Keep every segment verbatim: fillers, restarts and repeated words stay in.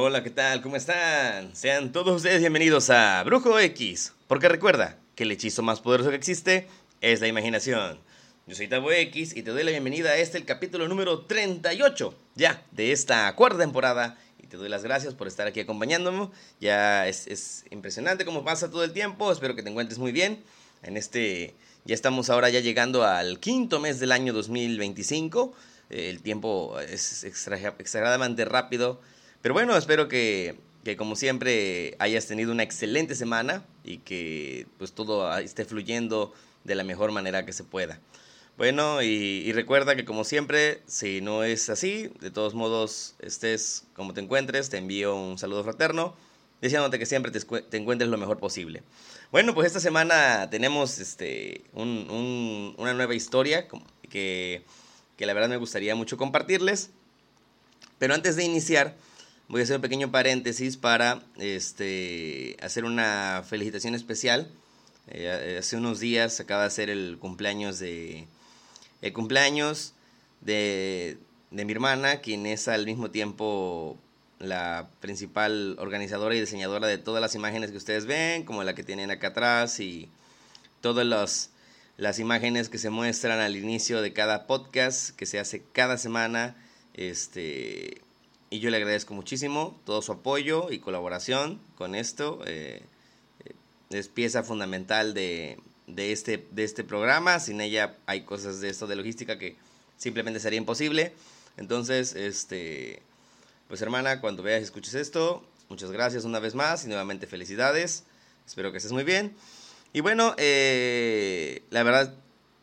hola, ¿qué tal? ¿Cómo están? Sean todos ustedes bienvenidos a Brujo X, porque recuerda que el hechizo más poderoso que existe es la imaginación. Yo soy Tabo X y te doy la bienvenida a este, el capítulo número treinta y ocho, ya, de esta cuarta temporada. Y te doy las gracias por estar aquí acompañándome. Ya es, es impresionante cómo pasa todo el tiempo, espero que te encuentres muy bien. En este, ya estamos ahora ya llegando al quinto mes del año dos mil veinticinco. El tiempo es extra, exageradamente rápido. Pero bueno, espero que, que como siempre hayas tenido una excelente semana y que pues todo esté fluyendo de la mejor manera que se pueda. Bueno, y, y recuerda que como siempre, si no es así, de todos modos, estés como te encuentres, te envío un saludo fraterno, diciéndote que siempre te, te encuentres lo mejor posible. Bueno, pues esta semana tenemos este, un, un, una nueva historia que, que la verdad me gustaría mucho compartirles. Pero antes de iniciar, voy a hacer un pequeño paréntesis para este, hacer una felicitación especial. Eh, hace unos días acaba de ser el cumpleaños de el cumpleaños de, de mi hermana, quien es al mismo tiempo la principal organizadora y diseñadora de todas las imágenes que ustedes ven, como la que tienen acá atrás y todas las, las imágenes que se muestran al inicio de cada podcast que se hace cada semana. Este, y yo le agradezco muchísimo todo su apoyo y colaboración con esto. Eh, es pieza fundamental de, de, este, de este programa. Sin ella hay cosas de esto de logística que simplemente sería imposible. Entonces, este, pues hermana, cuando veas y escuches esto, muchas gracias una vez más y nuevamente felicidades. Espero que estés muy bien. Y bueno, eh, la verdad,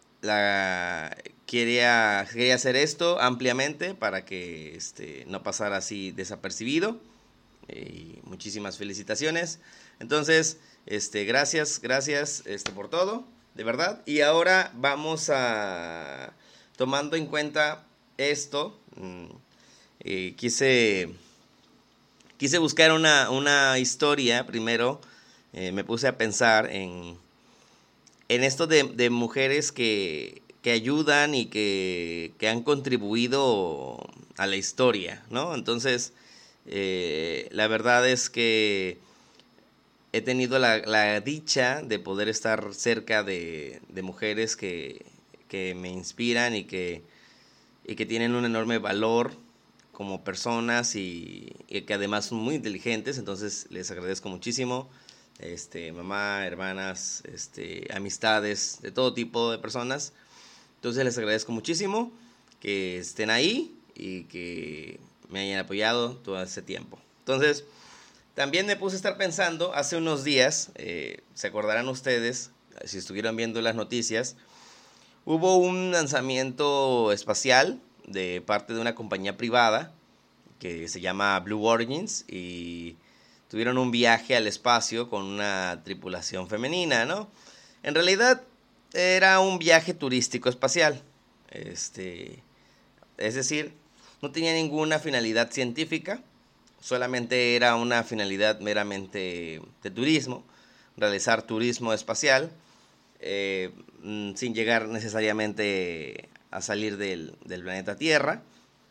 la, quería, quería hacer esto ampliamente para que este, no pasara así desapercibido. Eh, y muchísimas felicitaciones. Entonces, este, gracias, gracias este, por todo, de verdad. Y ahora vamos a, tomando en cuenta esto, eh, quise, quise buscar una, una historia primero. Eh, me puse a pensar en, en esto de, de mujeres que, que ayudan y que, que han contribuido a la historia, ¿no? Entonces, eh, la verdad es que he tenido la, la dicha de poder estar cerca de, de mujeres que, que me inspiran y que, y que tienen un enorme valor como personas y, y que además son muy inteligentes. Entonces les agradezco muchísimo, este, mamá, hermanas, este, amistades de todo tipo de personas. Entonces les agradezco muchísimo que estén ahí y que me hayan apoyado todo ese tiempo. Entonces, también me puse a estar pensando hace unos días, eh, se acordarán ustedes, si estuvieron viendo las noticias, hubo un lanzamiento espacial de parte de una compañía privada que se llama Blue Origins y tuvieron un viaje al espacio con una tripulación femenina, ¿no? En realidad era un viaje turístico espacial, este, es decir, no tenía ninguna finalidad científica. Solamente era una finalidad meramente de turismo, realizar turismo espacial, eh, sin llegar necesariamente a salir del, del planeta Tierra.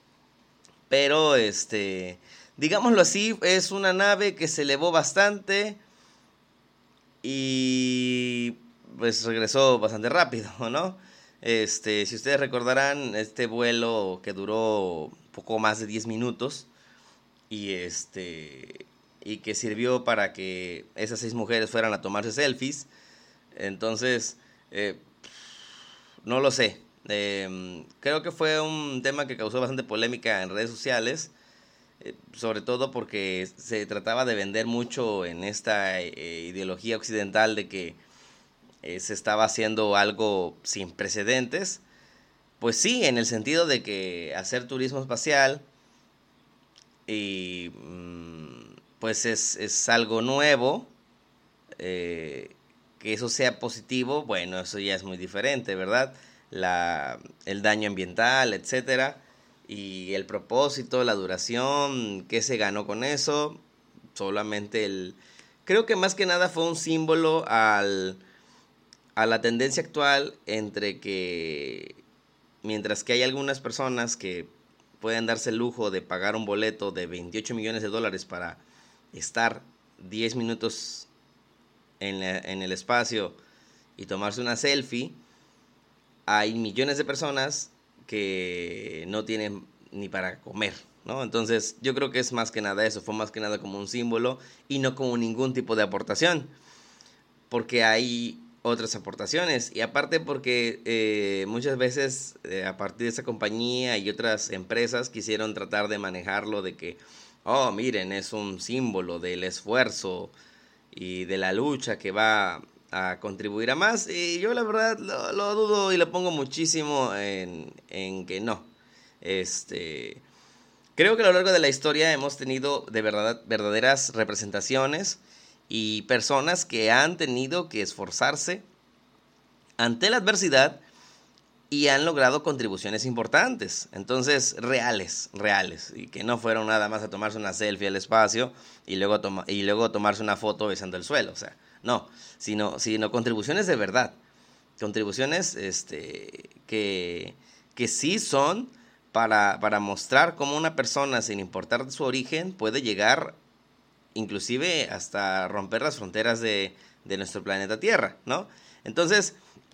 Pero, este, digámoslo así, es una nave que se elevó bastante y pues regresó bastante rápido, ¿no? Este, si ustedes recordarán, este vuelo que duró poco más de diez minutos, y este y que sirvió para que esas seis mujeres fueran a tomarse selfies. Entonces, eh, no lo sé. Eh, creo que fue un tema que causó bastante polémica en redes sociales, eh, sobre todo porque se trataba de vender mucho en esta eh, ideología occidental de que eh, se estaba haciendo algo sin precedentes. Pues sí, en el sentido de que hacer turismo espacial y pues es, es algo nuevo, eh, que eso sea positivo, bueno, eso ya es muy diferente, ¿verdad? La, el daño ambiental, etcétera, y el propósito, la duración, ¿qué se ganó con eso? Solamente el... Creo que más que nada fue un símbolo al, a la tendencia actual entre que, mientras que hay algunas personas que pueden darse el lujo de pagar un boleto de veintiocho millones de dólares para estar diez minutos en, la, en el espacio y tomarse una selfie, hay millones de personas que no tienen ni para comer, ¿no? Entonces yo creo que es más que nada eso, fue más que nada como un símbolo y no como ningún tipo de aportación, porque hay otras aportaciones y aparte porque eh, muchas veces eh, a partir de esa compañía y otras empresas quisieron tratar de manejarlo de que, oh, miren, es un símbolo del esfuerzo y de la lucha que va a contribuir a más, y yo la verdad lo, lo dudo y lo pongo muchísimo en, en que no. Este, creo que a lo largo de la historia hemos tenido de verdad verdaderas representaciones y personas que han tenido que esforzarse ante la adversidad y han logrado contribuciones importantes, entonces reales, reales, y que no fueron nada más a tomarse una selfie al espacio y luego, toma, y luego tomarse una foto besando el suelo, o sea, no, sino, sino contribuciones de verdad, contribuciones este, que, que sí son para, para mostrar cómo una persona, sin importar su origen, puede llegar inclusive hasta romper las fronteras de, de nuestro planeta Tierra, ¿no? Entonces,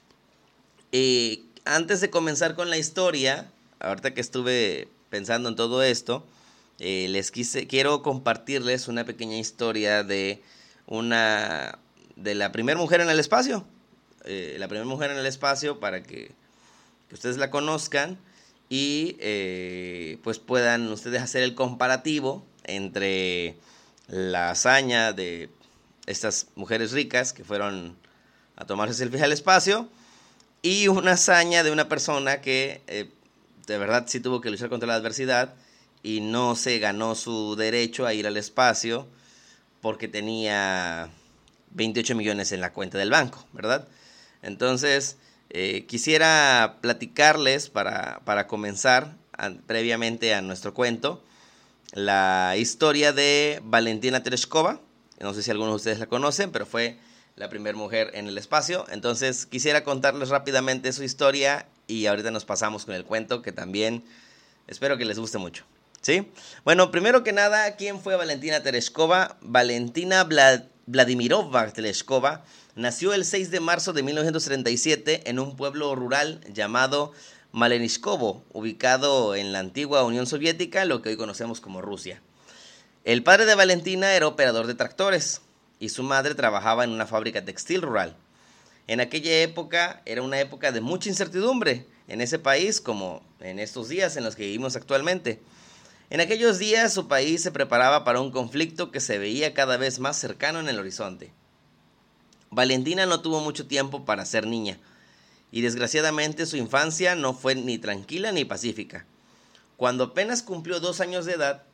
eh, antes de comenzar con la historia, ahorita que estuve pensando en todo esto, eh, les quise, quiero compartirles una pequeña historia de una, de la primera mujer en el espacio, eh, la primera mujer en el espacio para que, que ustedes la conozcan y eh, pues puedan ustedes hacer el comparativo entre la hazaña de estas mujeres ricas que fueron a tomarse selfies al espacio y una hazaña de una persona que eh, de verdad sí tuvo que luchar contra la adversidad y no se ganó su derecho a ir al espacio porque tenía veintiocho millones en la cuenta del banco, ¿verdad? Entonces, eh, quisiera platicarles para, para comenzar a, previamente a nuestro cuento, la historia de Valentina Tereshkova. No sé si algunos de ustedes la conocen, pero fue la primera mujer en el espacio. Entonces quisiera contarles rápidamente su historia y ahorita nos pasamos con el cuento que también espero que les guste mucho, ¿sí? Bueno, primero que nada, ¿quién fue Valentina Tereshkova? Valentina Vlad- Vladimirova Tereshkova nació el seis de marzo de mil novecientos treinta y siete en un pueblo rural llamado Malenishkovo, ubicado en la antigua Unión Soviética, lo que hoy conocemos como Rusia. El padre de Valentina era operador de tractores y su madre trabajaba en una fábrica textil rural. En aquella época era una época de mucha incertidumbre en ese país, como en estos días en los que vivimos actualmente. En aquellos días su país se preparaba para un conflicto que se veía cada vez más cercano en el horizonte. Valentina no tuvo mucho tiempo para ser niña, y desgraciadamente su infancia no fue ni tranquila ni pacífica. Cuando apenas cumplió dos años de edad,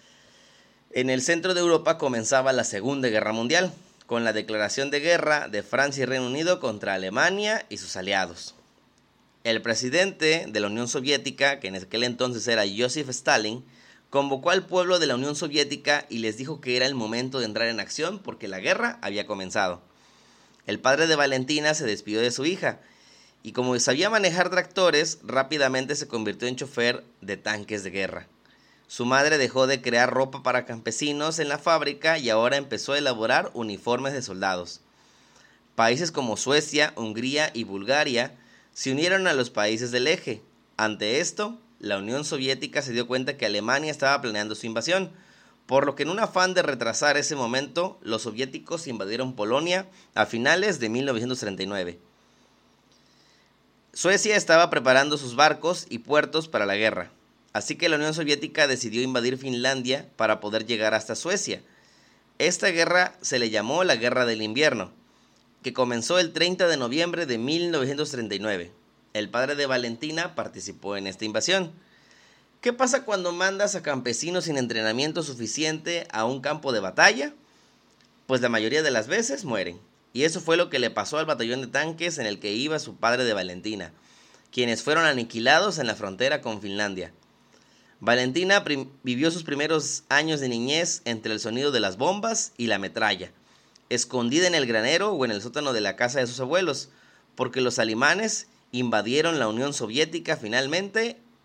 en el centro de Europa comenzaba la Segunda Guerra Mundial, con la declaración de guerra de Francia y Reino Unido contra Alemania y sus aliados. El presidente de la Unión Soviética, que en aquel entonces era Joseph Stalin, convocó al pueblo de la Unión Soviética y les dijo que era el momento de entrar en acción porque la guerra había comenzado. El padre de Valentina se despidió de su hija, y como sabía manejar tractores, rápidamente se convirtió en chofer de tanques de guerra. Su madre dejó de crear ropa para campesinos en la fábrica y ahora empezó a elaborar uniformes de soldados. Países como Suecia, Hungría y Bulgaria se unieron a los países del eje. Ante esto, la Unión Soviética se dio cuenta que Alemania estaba planeando su invasión, por lo que en un afán de retrasar ese momento, los soviéticos invadieron Polonia a finales de mil novecientos treinta y nueve. Suecia estaba preparando sus barcos y puertos para la guerra, así que la Unión Soviética decidió invadir Finlandia para poder llegar hasta Suecia. Esta guerra se le llamó la Guerra del Invierno, que comenzó el treinta de noviembre de mil novecientos treinta y nueve. El padre de Valentina participó en esta invasión. ¿Qué pasa cuando mandas a campesinos sin entrenamiento suficiente a un campo de batalla? Pues la mayoría de las veces mueren. Y eso fue lo que le pasó al batallón de tanques en el que iba su padre de Valentina, quienes fueron aniquilados en la frontera con Finlandia. Valentina prim- vivió sus primeros años de niñez entre el sonido de las bombas y la metralla, escondida en el granero o en el sótano de la casa de sus abuelos, porque los alemanes invadieron la Unión Soviética finalmente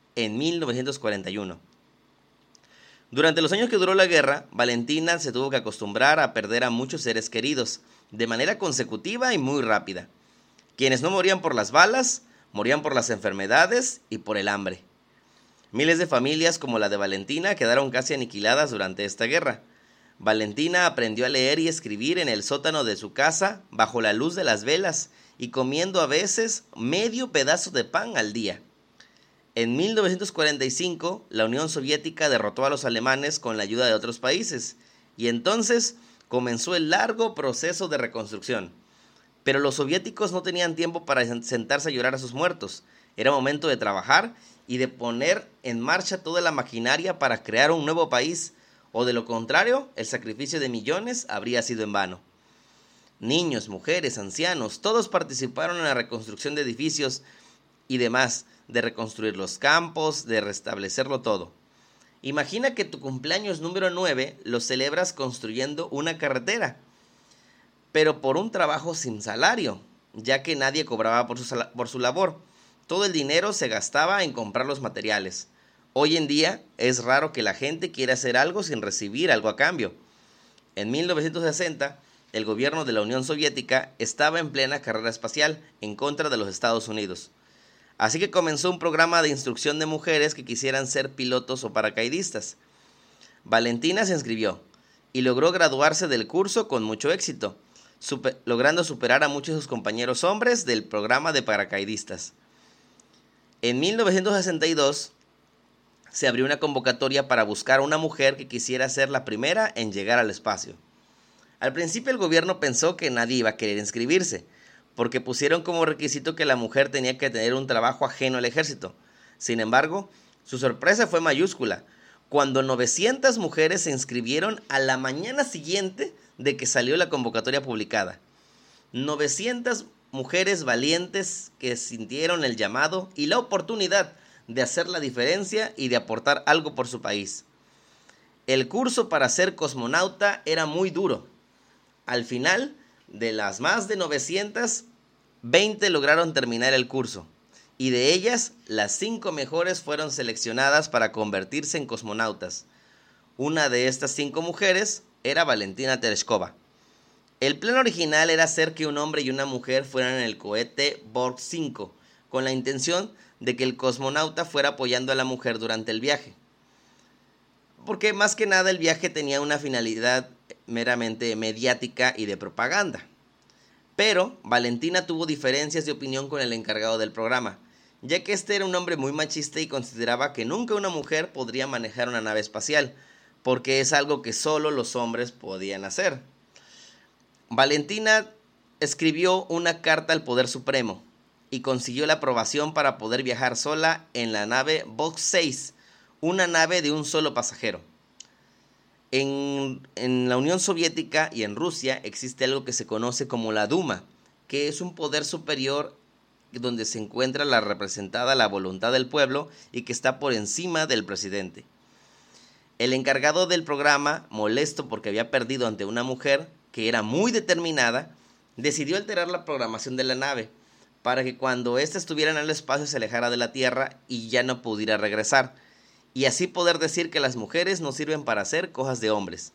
en mil novecientos cuarenta y uno. Durante los años que duró la guerra, Valentina se tuvo que acostumbrar a perder a muchos seres queridos, de manera consecutiva y muy rápida. Quienes no morían por las balas, morían por las enfermedades y por el hambre. Miles de familias como la de Valentina quedaron casi aniquiladas durante esta guerra. Valentina aprendió a leer y escribir en el sótano de su casa, bajo la luz de las velas, y comiendo a veces medio pedazo de pan al día. En mil novecientos cuarenta y cinco, la Unión Soviética derrotó a los alemanes con la ayuda de otros países, y entonces comenzó el largo proceso de reconstrucción. Pero los soviéticos no tenían tiempo para sentarse a llorar a sus muertos. Era momento de trabajar y de poner en marcha toda la maquinaria para crear un nuevo país, o de lo contrario, el sacrificio de millones habría sido en vano. Niños, mujeres, ancianos, todos participaron en la reconstrucción de edificios y demás, de reconstruir los campos, de restablecerlo todo. Imagina que tu cumpleaños número nueve lo celebras construyendo una carretera, pero por un trabajo sin salario, ya que nadie cobraba por su, por su labor. Todo el dinero se gastaba en comprar los materiales. Hoy en día es raro que la gente quiera hacer algo sin recibir algo a cambio. En mil novecientos sesenta, el gobierno de la Unión Soviética estaba en plena carrera espacial en contra de los Estados Unidos. Así que comenzó un programa de instrucción de mujeres que quisieran ser pilotos o paracaidistas. Valentina se inscribió y logró graduarse del curso con mucho éxito, super, logrando superar a muchos de sus compañeros hombres del programa de paracaidistas. En mil novecientos sesenta y dos se abrió una convocatoria para buscar a una mujer que quisiera ser la primera en llegar al espacio. Al principio el gobierno pensó que nadie iba a querer inscribirse, porque pusieron como requisito que la mujer tenía que tener un trabajo ajeno al ejército. Sin embargo, su sorpresa fue mayúscula, cuando novecientas mujeres se inscribieron a la mañana siguiente de que salió la convocatoria publicada. novecientas mujeres valientes que sintieron el llamado y la oportunidad de hacer la diferencia y de aportar algo por su país. El curso para ser cosmonauta era muy duro. Al final, de las más de novecientas, veinte lograron terminar el curso, y de ellas, las cinco mejores fueron seleccionadas para convertirse en cosmonautas. Una de estas cinco mujeres era Valentina Tereshkova. El plan original era hacer que un hombre y una mujer fueran en el cohete Borg cinco, con la intención de que el cosmonauta fuera apoyando a la mujer durante el viaje. Porque más que nada el viaje tenía una finalidad meramente mediática y de propaganda. Pero Valentina tuvo diferencias de opinión con el encargado del programa, ya que este era un hombre muy machista y consideraba que nunca una mujer podría manejar una nave espacial, porque es algo que solo los hombres podían hacer. Valentina escribió una carta al Poder Supremo y consiguió la aprobación para poder viajar sola en la nave Borg seis, una nave de un solo pasajero. En, en la Unión Soviética y en Rusia existe algo que se conoce como la Duma, que es un poder superior donde se encuentra la representada la voluntad del pueblo y que está por encima del presidente. El encargado del programa, molesto porque había perdido ante una mujer que era muy determinada, decidió alterar la programación de la nave para que cuando ésta estuviera en el espacio se alejara de la Tierra y ya no pudiera regresar, y así poder decir que las mujeres no sirven para hacer cosas de hombres.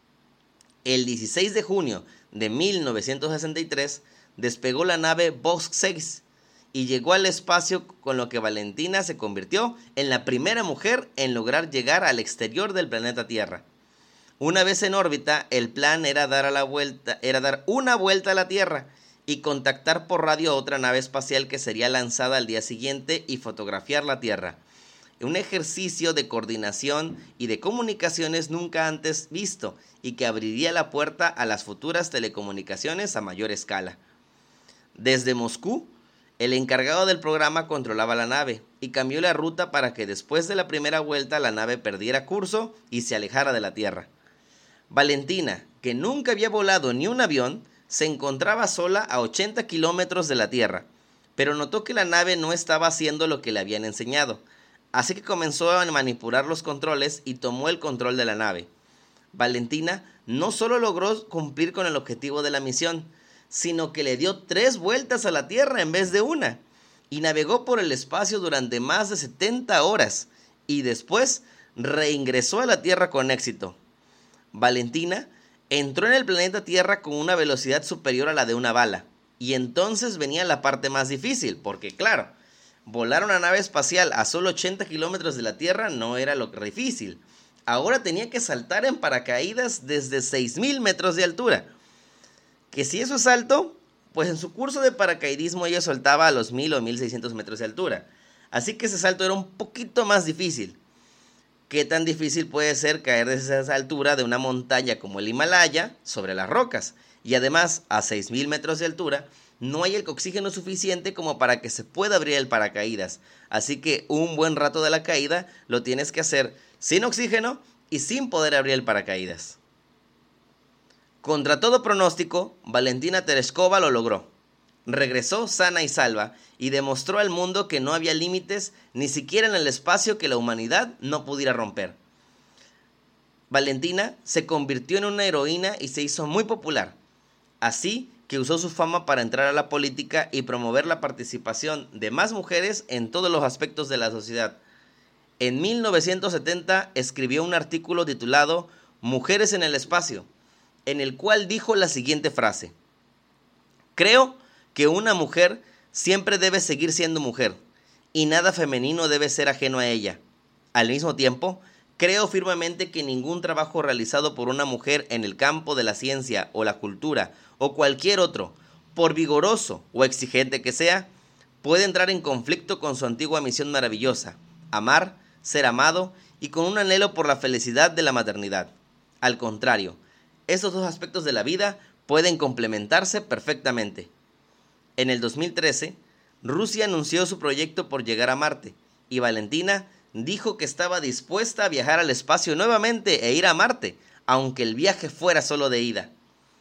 El dieciséis de junio de mil novecientos sesenta y tres despegó la nave Borg seis y llegó al espacio, con lo que Valentina se convirtió en la primera mujer en lograr llegar al exterior del planeta Tierra. Una vez en órbita, el plan era dar, a la vuelta, era dar una vuelta a la Tierra y contactar por radio a otra nave espacial que sería lanzada al día siguiente y fotografiar la Tierra. Un ejercicio de coordinación y de comunicaciones nunca antes visto y que abriría la puerta a las futuras telecomunicaciones a mayor escala. Desde Moscú, el encargado del programa controlaba la nave y cambió la ruta para que después de la primera vuelta la nave perdiera curso y se alejara de la Tierra. Valentina, que nunca había volado ni un avión, se encontraba sola a ochenta kilómetros de la Tierra, pero notó que la nave no estaba haciendo lo que le habían enseñado. Así que comenzó a manipular los controles y tomó el control de la nave. Valentina no solo logró cumplir con el objetivo de la misión, sino que le dio tres vueltas a la Tierra en vez de una. y navegó por el espacio durante más de setenta horas y después reingresó a la Tierra con éxito. Valentina entró en el planeta Tierra con una velocidad superior a la de una bala, y entonces venía la parte más difícil, porque claro, volar una nave espacial a solo ochenta kilómetros de la Tierra no era lo difícil. Ahora tenía que saltar en paracaídas desde seis mil metros de altura. Que si eso es alto, pues en su curso de paracaidismo ella saltaba a los mil o mil seiscientos metros de altura. Así que ese salto era un poquito más difícil. ¿Qué tan difícil puede ser caer desde esa altura de una montaña como el Himalaya sobre las rocas? Y además, a seis mil metros de altura, no hay el oxígeno suficiente como para que se pueda abrir el paracaídas. Así que un buen rato de la caída lo tienes que hacer sin oxígeno y sin poder abrir el paracaídas. Contra todo pronóstico, Valentina Tereshkova lo logró. Regresó sana y salva y demostró al mundo que no había límites ni siquiera en el espacio que la humanidad no pudiera romper. Valentina se convirtió en una heroína y se hizo muy popular, así que usó su fama para entrar a la política y promover la participación de más mujeres en todos los aspectos de la sociedad. En mil novecientos setenta escribió un artículo titulado Mujeres en el espacio, en el cual dijo la siguiente frase: creo que una mujer siempre debe seguir siendo mujer, y nada femenino debe ser ajeno a ella. Al mismo tiempo, creo firmemente que ningún trabajo realizado por una mujer en el campo de la ciencia o la cultura o cualquier otro, por vigoroso o exigente que sea, puede entrar en conflicto con su antigua misión maravillosa: amar, ser amado y con un anhelo por la felicidad de la maternidad. Al contrario, estos dos aspectos de la vida pueden complementarse perfectamente. En el dos mil trece, Rusia anunció su proyecto por llegar a Marte, y Valentina dijo que estaba dispuesta a viajar al espacio nuevamente e ir a Marte, aunque el viaje fuera solo de ida.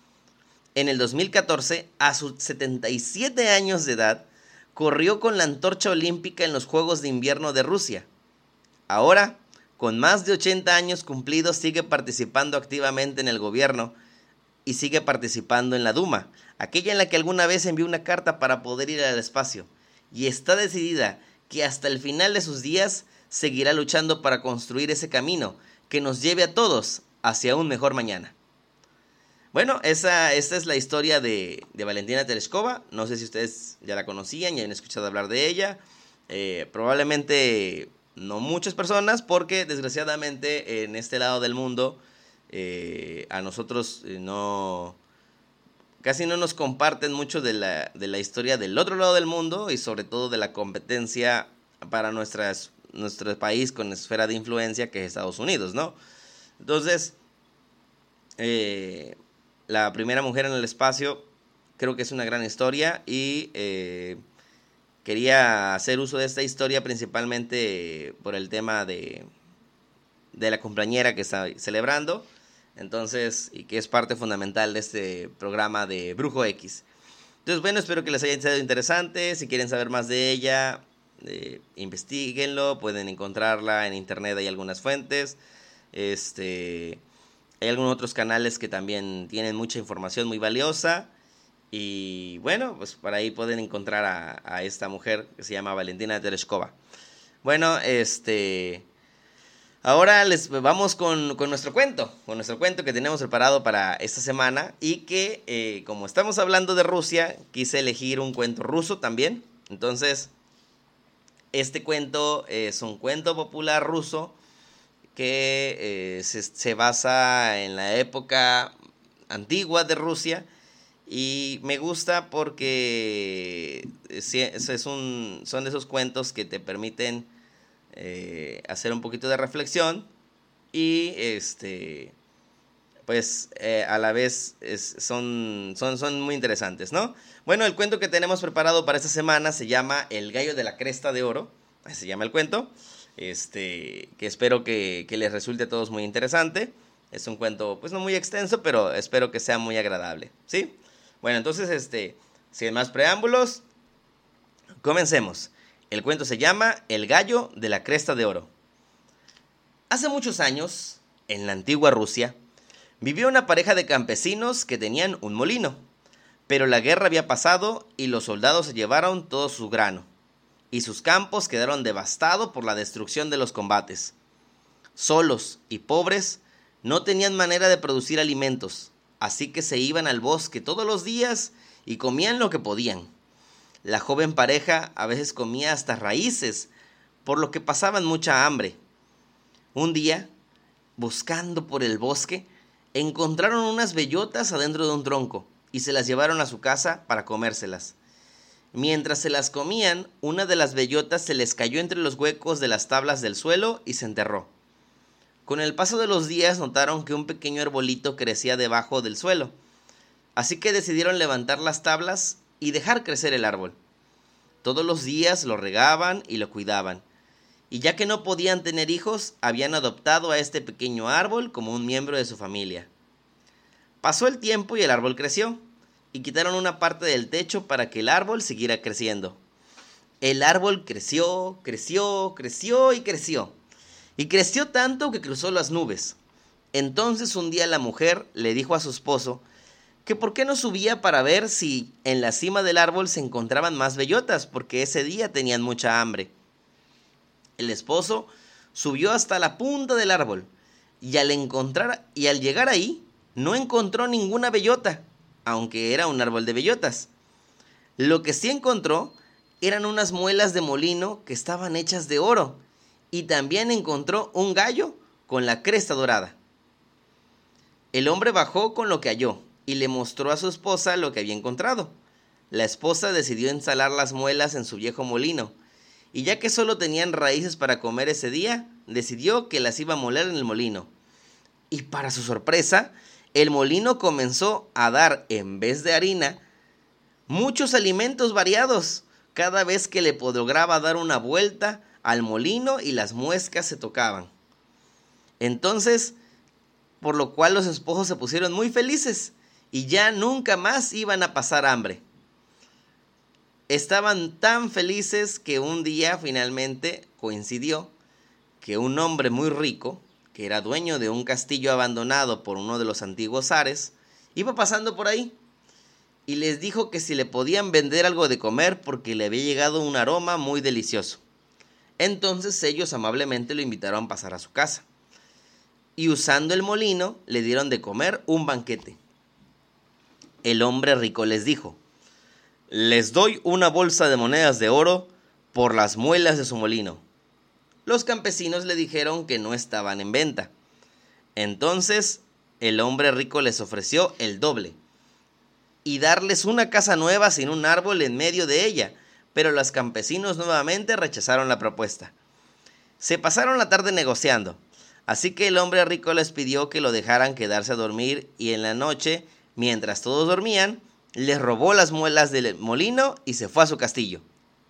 En el dos mil catorce, a sus setenta y siete años de edad, corrió con la antorcha olímpica en los Juegos de Invierno de Rusia. Ahora, con más de ochenta años cumplidos, sigue participando activamente en el gobierno y sigue participando en la Duma, aquella en la que alguna vez envió una carta para poder ir al espacio, y está decidida que hasta el final de sus días seguirá luchando para construir ese camino que nos lleve a todos hacia un mejor mañana. Bueno, esa, esta es la historia de, de Valentina Tereshkova. No sé si ustedes ya la conocían, ya han escuchado hablar de ella. Eh, probablemente no muchas personas, porque desgraciadamente en este lado del mundo eh, a nosotros eh, no... casi no nos comparten mucho de la, de la historia del otro lado del mundo y sobre todo de la competencia para nuestras, nuestro país con esfera de influencia que es Estados Unidos, ¿no? Entonces, eh, la primera mujer en el espacio creo que es una gran historia y eh, quería hacer uso de esta historia principalmente por el tema de, de la cumpleañera que está celebrando. Entonces, y que es parte fundamental de este programa de Brujo X. Entonces, bueno, espero que les haya sido interesante. Si quieren saber más de ella, eh, investiguenlo. Pueden encontrarla en internet, hay algunas fuentes. Este, hay algunos otros canales que también tienen mucha información muy valiosa. Y bueno, pues por ahí pueden encontrar a, a esta mujer que se llama Valentina Tereshkova. Bueno, este... ahora les vamos con, con nuestro cuento, con nuestro cuento que tenemos preparado para esta semana y que, eh, como estamos hablando de Rusia, quise elegir un cuento ruso también. Entonces, este cuento es un cuento popular ruso que eh, se, se basa en la época antigua de Rusia y me gusta porque es un, son de esos cuentos que te permiten Eh, hacer un poquito de reflexión y este pues eh, a la vez es, son, son, son muy interesantes, ¿no? Bueno, el cuento que tenemos preparado para esta semana se llama El gallo de la cresta de oro. Así se llama el cuento, este, que espero que, que les resulte a todos muy interesante. Es un cuento pues no muy extenso, pero espero que sea muy agradable, ¿sí? Bueno, entonces este, sin más preámbulos, comencemos. El cuento se llama El gallo de la cresta de oro. Hace muchos años, en la antigua Rusia, vivía una pareja de campesinos que tenían un molino, pero la guerra había pasado y los soldados se llevaron todo su grano. y sus campos quedaron devastados por la destrucción de los combates. Solos y pobres, no tenían manera de producir alimentos, así que se iban al bosque todos los días y comían lo que podían. La joven pareja a veces comía hasta raíces, por lo que pasaban mucha hambre. Un día, buscando por el bosque, encontraron unas bellotas adentro de un tronco y se las llevaron a su casa para comérselas. Mientras se las comían, una de las bellotas se les cayó entre los huecos de las tablas del suelo y se enterró. Con el paso de los días notaron que un pequeño arbolito crecía debajo del suelo, así que decidieron levantar las tablas y dejar crecer el árbol. Todos los días lo regaban y lo cuidaban, y ya que no podían tener hijos, habían adoptado a este pequeño árbol como un miembro de su familia. Pasó el tiempo y el árbol creció, y quitaron una parte del techo para que el árbol siguiera creciendo. El árbol creció, creció, creció y creció, y creció tanto que cruzó las nubes. Entonces un día la mujer le dijo a su esposo que por qué no subía para ver si en la cima del árbol se encontraban más bellotas, porque ese día tenían mucha hambre. El esposo subió hasta la punta del árbol y al encontrar y al llegar ahí no encontró ninguna bellota, aunque era un árbol de bellotas. Lo que sí encontró eran unas muelas de molino que estaban hechas de oro, y también encontró un gallo con la cresta dorada. El hombre bajó con lo que halló y le mostró a su esposa lo que había encontrado. La esposa decidió ensalar las muelas en su viejo molino, y ya que solo tenían raíces para comer ese día, decidió que las iba a moler en el molino. Y para su sorpresa, el molino comenzó a dar, en vez de harina, muchos alimentos variados, cada vez que le lograba dar una vuelta al molino y las muescas se tocaban. Entonces, por lo cual los esposos se pusieron muy felices y ya nunca más iban a pasar hambre. Estaban tan felices que un día finalmente coincidió que un hombre muy rico, que era dueño de un castillo abandonado por uno de los antiguos zares, iba pasando por ahí y les dijo que si le podían vender algo de comer porque le había llegado un aroma muy delicioso. Entonces ellos amablemente lo invitaron a pasar a su casa y usando el molino le dieron de comer un banquete. El hombre rico les dijo: les doy una bolsa de monedas de oro por las muelas de su molino. Los campesinos le dijeron que no estaban en venta. Entonces el hombre rico les ofreció el doble y darles una casa nueva sin un árbol en medio de ella, pero los campesinos nuevamente rechazaron la propuesta. Se pasaron la tarde negociando, así que el hombre rico les pidió que lo dejaran quedarse a dormir y en la noche, mientras todos dormían, les robó las muelas del molino y se fue a su castillo.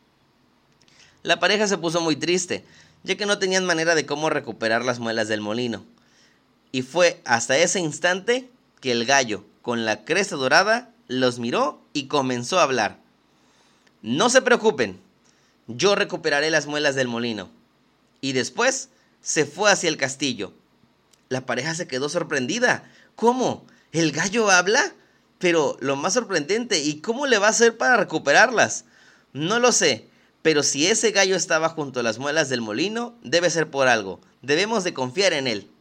La pareja se puso muy triste, ya que no tenían manera de cómo recuperar las muelas del molino. Y fue hasta ese instante que el gallo, con la cresta dorada, los miró y comenzó a hablar. No se preocupen, yo recuperaré las muelas del molino. Y después se fue hacia el castillo. La pareja se quedó sorprendida. ¿Cómo? ¿El gallo habla? Pero lo más sorprendente, ¿y cómo le va a hacer para recuperarlas? No lo sé, pero si ese gallo estaba junto a las muelas del molino, debe ser por algo. Debemos de confiar en él.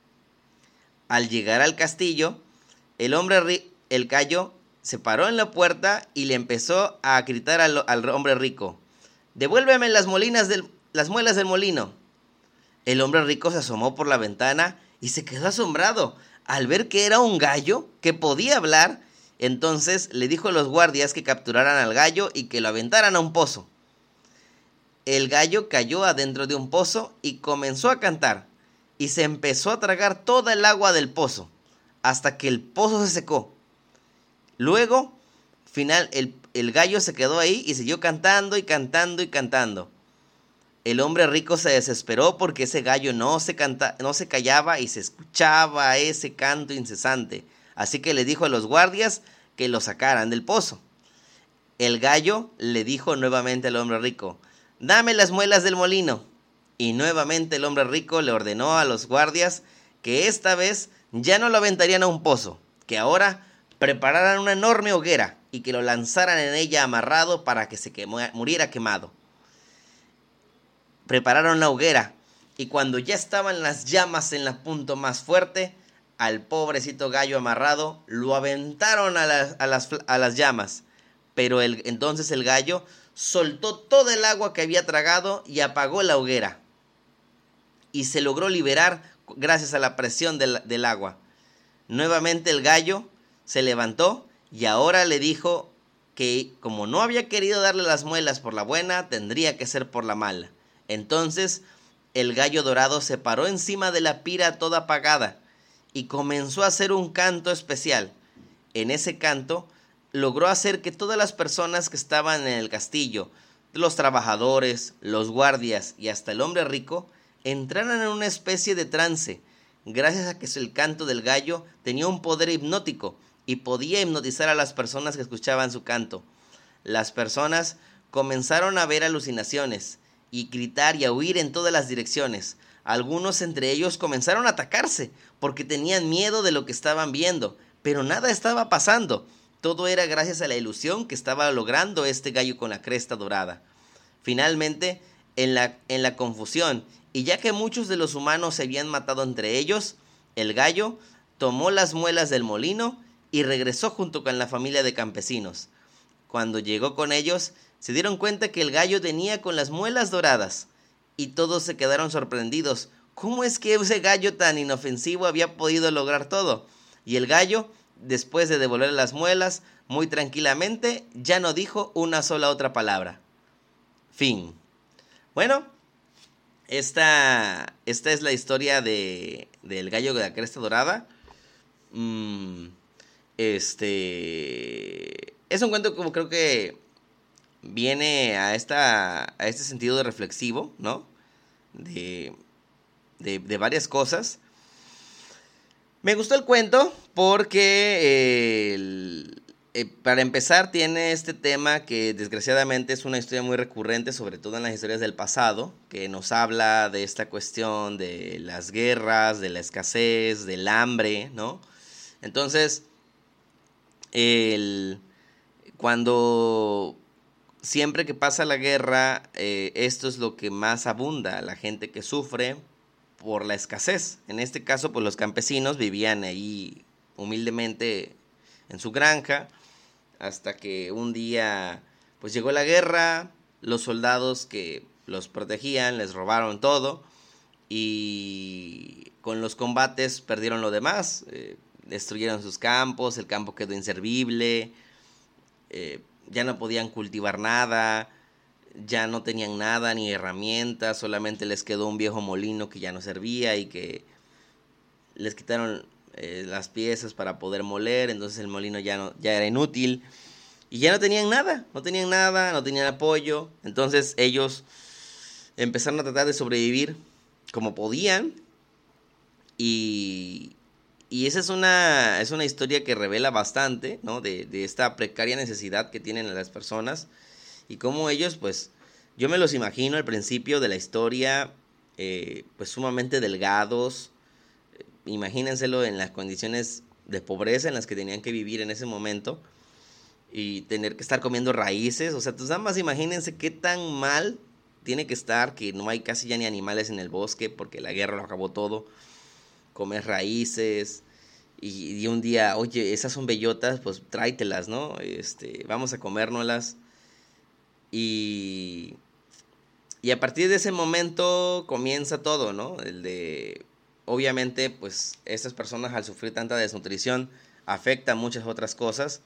Al llegar al castillo, el hombre, ri- el gallo, se paró en la puerta y le empezó a gritar al, al hombre rico: «Devuélveme las, molinas del, las muelas del molino». El hombre rico se asomó por la ventana y se quedó asombrado al ver que era un gallo que podía hablar. Entonces le dijo a los guardias que capturaran al gallo y que lo aventaran a un pozo. El gallo cayó adentro de un pozo y comenzó a cantar, y se empezó a tragar toda el agua del pozo, hasta que el pozo se secó. Luego, final, el, el gallo se quedó ahí y siguió cantando y cantando y cantando. El hombre rico se desesperó porque ese gallo no se, canta, no se callaba y se escuchaba ese canto incesante. Así que le dijo a los guardias que lo sacaran del pozo. El gallo le dijo nuevamente al hombre rico: «Dame las muelas del molino». Y nuevamente el hombre rico le ordenó a los guardias que esta vez ya no lo aventarían a un pozo, que ahora prepararan una enorme hoguera y que lo lanzaran en ella amarrado para que se quemo, muriera quemado. prepararon la hoguera y cuando ya estaban las llamas en la punto más fuerte, al pobrecito gallo amarrado lo aventaron a las, a las, a las llamas. Pero el, entonces el gallo soltó todo el agua que había tragado y apagó la hoguera. Y se logró liberar gracias a la presión del, del agua. Nuevamente el gallo se levantó y ahora le dijo que como no había querido darle las muelas por la buena, tendría que ser por la mala. Entonces el gallo dorado se paró encima de la pira toda apagada y comenzó a hacer un canto especial. En ese canto logró hacer que todas las personas que estaban en el castillo, los trabajadores, los guardias y hasta el hombre rico, entraran en una especie de trance, gracias a que el canto del gallo tenía un poder hipnótico y podía hipnotizar a las personas que escuchaban su canto. Las personas comenzaron a ver alucinaciones y gritar y a huir en todas las direcciones. Algunos entre ellos comenzaron a atacarse porque tenían miedo de lo que estaban viendo, pero nada estaba pasando. Todo era gracias a la ilusión que estaba logrando este gallo con la cresta dorada. Finalmente, en la, en la confusión, y ya que muchos de los humanos se habían matado entre ellos, el gallo tomó las muelas del molino y regresó junto con la familia de campesinos. Cuando llegó con ellos, se dieron cuenta que el gallo tenía con las muelas doradas, y todos se quedaron sorprendidos. ¿Cómo es que ese gallo tan inofensivo había podido lograr todo? Y el gallo, después de devolver las muelas, muy tranquilamente, ya no dijo una sola otra palabra. Fin. Bueno, esta, esta es la historia de, del gallo de la cresta dorada. Mm, este es un cuento como creo que viene a esta a este sentido de reflexivo, ¿no? De, de, de varias cosas. Me gustó el cuento porque eh, el, eh, para empezar tiene este tema que desgraciadamente es una historia muy recurrente, sobre todo en las historias del pasado, que nos habla de esta cuestión de las guerras, de la escasez, del hambre, ¿no? Entonces, el, cuando siempre que pasa la guerra, eh, esto es lo que más abunda, la gente que sufre por la escasez. En este caso, pues los campesinos vivían ahí humildemente en su granja, hasta que un día pues llegó la guerra, los soldados que los protegían les robaron todo y con los combates perdieron lo demás, eh, destruyeron sus campos, el campo quedó inservible, eh, ya no podían cultivar nada, ya no tenían nada ni herramientas, solamente les quedó un viejo molino que ya no servía y que les quitaron eh, las piezas para poder moler, entonces el molino ya, no, ya era inútil y ya no tenían nada, no tenían nada, no tenían apoyo, entonces ellos empezaron a tratar de sobrevivir como podían y, y esa es una, es una historia que revela bastante, ¿no? de, de esta precaria necesidad que tienen las personas. Y cómo ellos, pues, yo me los imagino al principio de la historia, eh, pues sumamente delgados. Imagínenselo en las condiciones de pobreza en las que tenían que vivir en ese momento. Y tener que estar comiendo raíces. O sea, pues nada más imagínense qué tan mal tiene que estar, que no hay casi ya ni animales en el bosque, porque la guerra lo acabó todo. Comer raíces. Y, y un día, oye, esas son bellotas, pues tráetelas, ¿no? Este, vamos a comérnoslas. Y, y a partir de ese momento comienza todo, ¿no? El de, obviamente, pues, estas personas al sufrir tanta desnutrición afectan muchas otras cosas.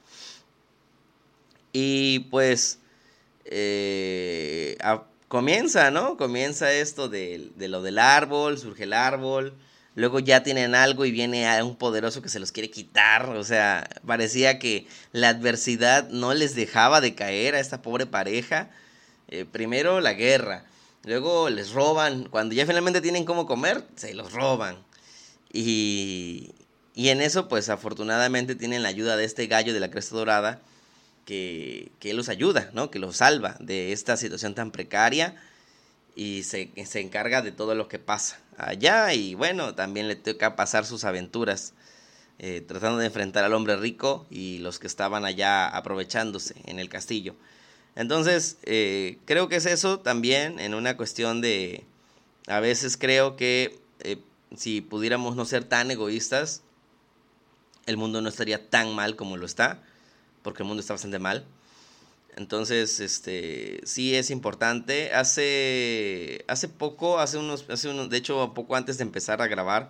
Y pues, eh, a, comienza, ¿no? Comienza esto de, de lo del árbol, surge el árbol. Luego ya tienen algo y viene a un poderoso que se los quiere quitar. O sea, parecía que la adversidad no les dejaba de caer a esta pobre pareja. Eh, primero la guerra, luego les roban. Cuando ya finalmente tienen cómo comer, se los roban. Y, y en eso, pues afortunadamente tienen la ayuda de este gallo de la cresta dorada que, que los ayuda, ¿no? Que los salva de esta situación tan precaria. Y se, se encarga de todo lo que pasa allá y bueno, también le toca pasar sus aventuras eh, tratando de enfrentar al hombre rico y los que estaban allá aprovechándose en el castillo. Entonces, eh, creo que es eso también en una cuestión de... A veces creo que eh, si pudiéramos no ser tan egoístas, el mundo no estaría tan mal como lo está, porque el mundo está bastante mal. Entonces, este, sí es importante. Hace, hace poco, hace unos, hace unos, de hecho, poco antes de empezar a grabar,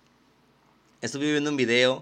estuve viendo un video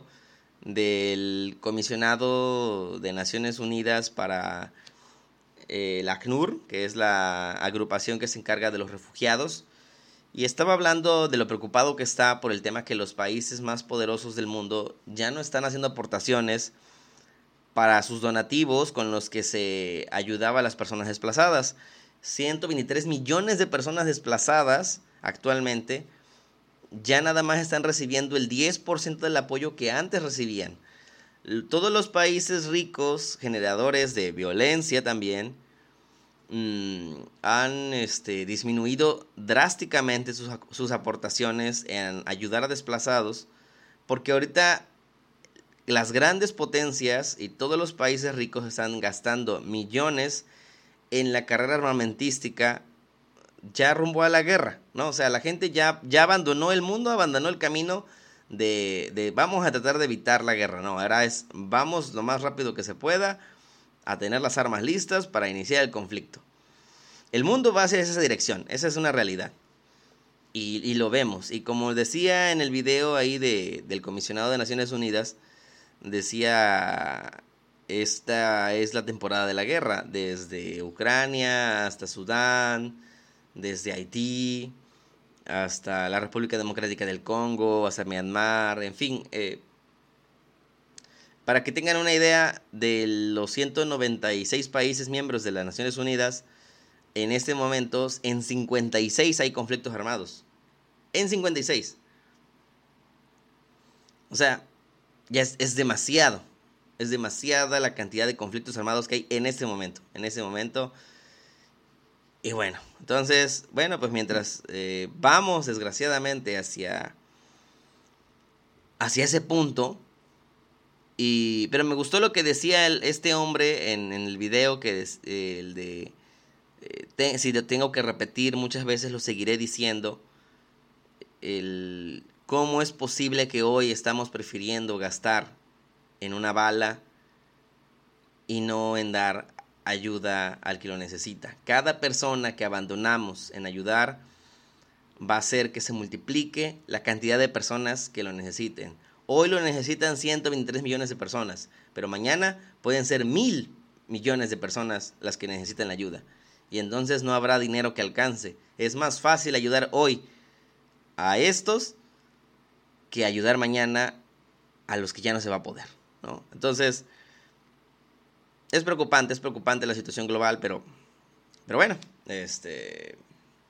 del comisionado de Naciones Unidas para eh, el ACNUR, que es la agrupación que se encarga de los refugiados, y estaba hablando de lo preocupado que está por el tema que los países más poderosos del mundo ya no están haciendo aportaciones para sus donativos con los que se ayudaba a las personas desplazadas. ciento veintitrés millones de personas desplazadas actualmente ya nada más están recibiendo el diez por ciento del apoyo que antes recibían. Todos los países ricos, generadores de violencia también, mmm, han este, disminuido drásticamente sus, sus aportaciones en ayudar a desplazados, porque ahorita las grandes potencias y todos los países ricos están gastando millones en la carrera armamentística ya rumbo a la guerra, ¿no? O sea, la gente ya, ya abandonó el mundo, abandonó el camino de, de vamos a tratar de evitar la guerra, no, ahora es vamos lo más rápido que se pueda a tener las armas listas para iniciar el conflicto. El mundo va hacia esa dirección, esa es una realidad. Y, y lo vemos. Y como decía en el video ahí de, del comisionado de Naciones Unidas, decía, esta es la temporada de la guerra, desde Ucrania hasta Sudán, desde Haití hasta la República Democrática del Congo, hasta Myanmar, en fin. Eh, para que tengan una idea de los ciento noventa y seis países miembros de las Naciones Unidas, en este momento en cincuenta y seis hay conflictos armados. En cincuenta y seis. O sea, ya es, es demasiado. Es demasiada la cantidad de conflictos armados que hay en este momento. En este momento. Y bueno, entonces, bueno, pues mientras eh, vamos desgraciadamente hacia, hacia ese punto, y, pero me gustó lo que decía el, este hombre en, en el video, que es eh, el de, eh, te, si lo tengo que repetir muchas veces lo seguiré diciendo, el, cómo es posible que hoy estamos prefiriendo gastar en una bala y no en dar ayuda al que lo necesita. Cada persona que abandonamos en ayudar va a hacer que se multiplique la cantidad de personas que lo necesiten. Hoy lo necesitan ciento veintitrés millones de personas, pero mañana pueden ser mil millones de personas las que necesitan la ayuda. Y entonces no habrá dinero que alcance. Es más fácil ayudar hoy a estos que ayudar mañana a los que ya no se va a poder, ¿no? Entonces, es preocupante, es preocupante la situación global, pero, pero bueno, este...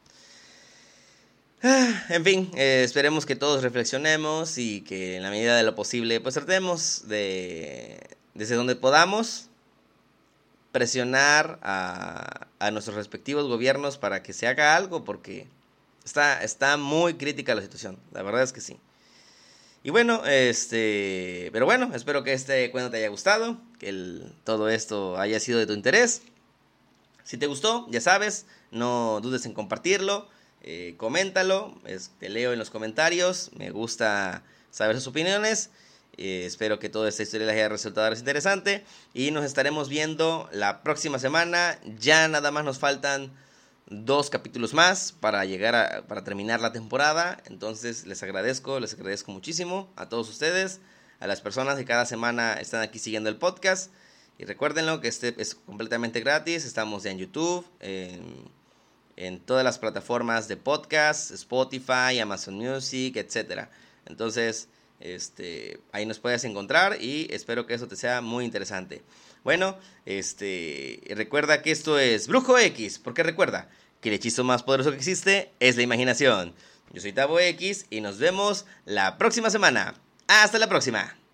En fin, eh, esperemos que todos reflexionemos y que en la medida de lo posible, pues tratemos de, desde donde podamos, presionar a, a nuestros respectivos gobiernos para que se haga algo, porque está, está muy crítica la situación, la verdad es que sí. Y bueno, este, pero bueno, espero que este cuento te haya gustado, que el, todo esto haya sido de tu interés. Si te gustó, ya sabes, no dudes en compartirlo, eh, coméntalo, es, te leo en los comentarios, me gusta saber sus opiniones. Eh, espero que toda esta historia les haya resultado interesante y nos estaremos viendo la próxima semana. Ya nada más nos faltan dos capítulos más para llegar a, para terminar la temporada. Entonces les agradezco, les agradezco muchísimo a todos ustedes, a las personas que cada semana están aquí siguiendo el podcast. Y recuérdenlo que este es completamente gratis. Estamos ya en YouTube, en, en todas las plataformas de podcast, Spotify, Amazon Music, etcétera. Entonces, este, ahí nos puedes encontrar y espero que eso te sea muy interesante. Bueno, este, recuerda que esto es Brujo X, porque recuerda que el hechizo más poderoso que existe es la imaginación. Yo soy Tavo X y nos vemos la próxima semana. ¡Hasta la próxima!